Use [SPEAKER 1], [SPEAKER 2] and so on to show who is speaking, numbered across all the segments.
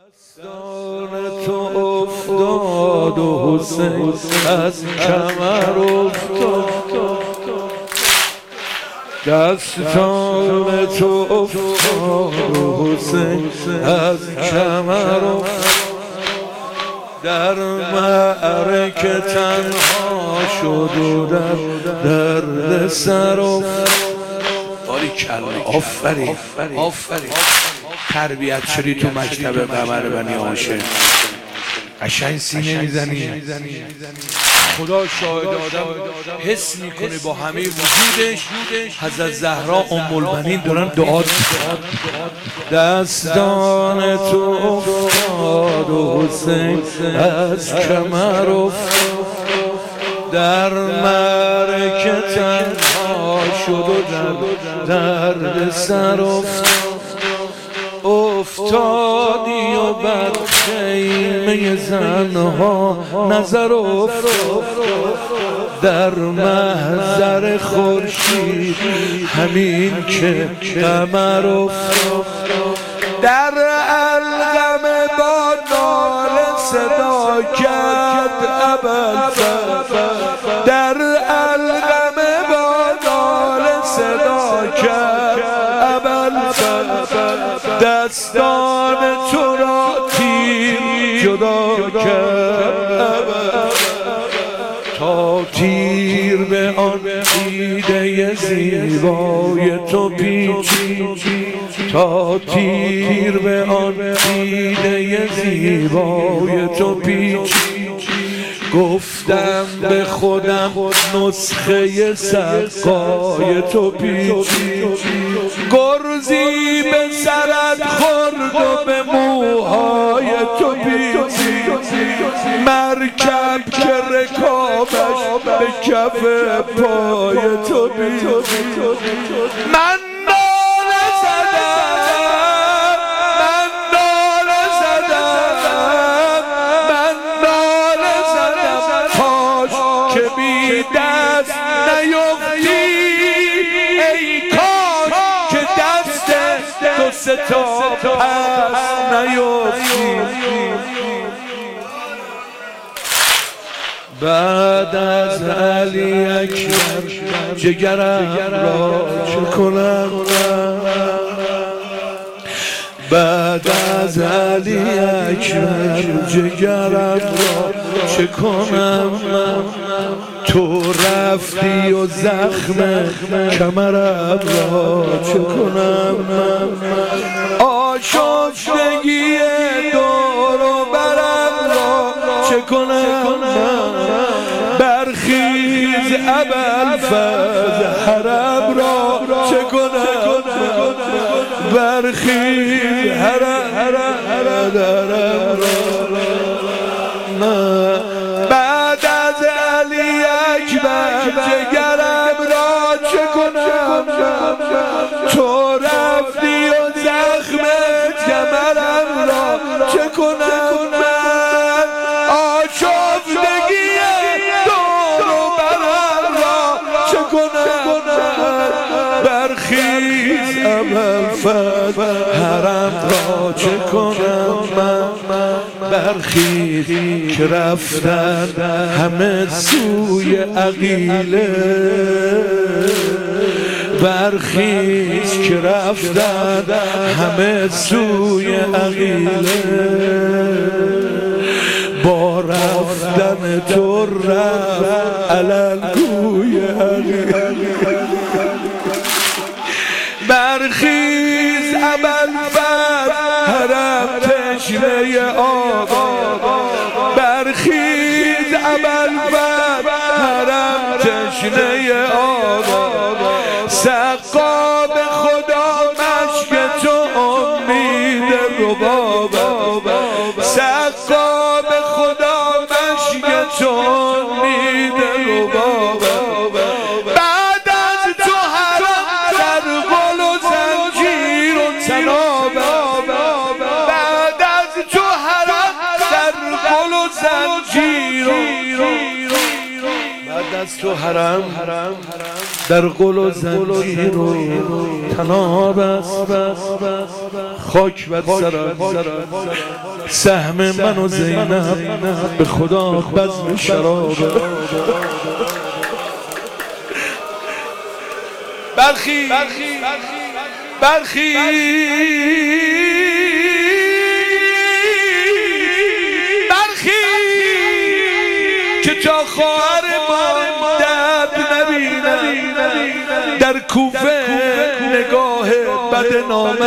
[SPEAKER 1] دستان تو افتاد و حسین از کمر افتاد. دستان تو افتاد و حسین از کمر افتاد. در معرکه تنها شد و در درد سر افتاد.
[SPEAKER 2] آفرین تربیت شدی تو مکتب قمر بنی هاشم. قشنگ سینه میزنی. خدا شاهد آدم حس میکنه با همه وجودش حضرت زهرا ام البنین دارن دعا میکنن.
[SPEAKER 1] دستان تو افتاد و حسین از کمر افتاد. در معرکه تنها شد و در درد سر افتادی و بر خیمه زنها نظر افتاد. در محضر خورشید همین که قمر افتاد. در علقم با ناله صدا کرد ابوالفضل. در علقم با ناله صدا کرد ابوالفضل. دستان تو را تیر جدا کرد تا تیر به آن دیده زیبای تو پیچید. تا تیر به آن دیده زیبای تو پیچید. گفتم به خودم نسخه سقای تو پیچید. گرزی به سرت خورد و به موهای تو پیچید. مرکب که رکابش به کف پای تو پیچید. من ناله زدم کاش که بی دست نیفتی. ای کاش که دست تو ستا پس نیفتی. بعد از علی اکبر جگرم را چه کنم؟ بعد از علی اکبر جگرم را چه کنم؟ تو رفتی و زخم کمرم را چه کنم؟ آشفتگی دور و برم را چه کنم؟ برخیز ابوالفضل حرم را چه کنم؟ برخیز حرم را. بعد از علی اکبر جگرم را چه کنم؟ تو رفتی و زخم کمرم را چه کنم؟ آشفتگی دور و برم را چه کنم؟ برخیز ابوالفضل حرم را چه کنم؟ برخیز که رفتن همه سوی عقیله. برخیز که رفتن همه سوی عقیله. با رفتن تو رفت علنگوی عقیله. برخیز ابوالفضل حرم تشنه آب. برخیز ابوالفضل حرم تشنه آب. سقا به خدا مشک تو امید رباب. سقا به خدا مشک تو امید رباب. بعد از تو حرم در قل و زنجیر و تناب. بعد از تو حرم در قل و زنجیر. بعد از تو حرم در قل و زنجیر و تناب است، خاک بر سرم سهم من و زینب به خدا بزم شراب. برخی که تا خواهر ما درد نبینم، در کوفه نگاه بد نامد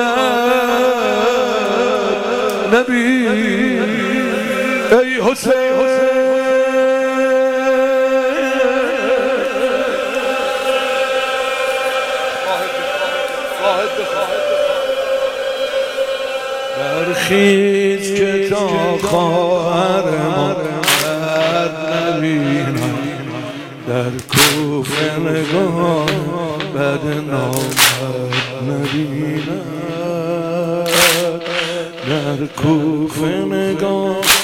[SPEAKER 1] نبین. ای حسین برخیز که تا خواهر ما درد نبینم، در کوفه نگاه بد نامد نبینم، در کوفه نگاه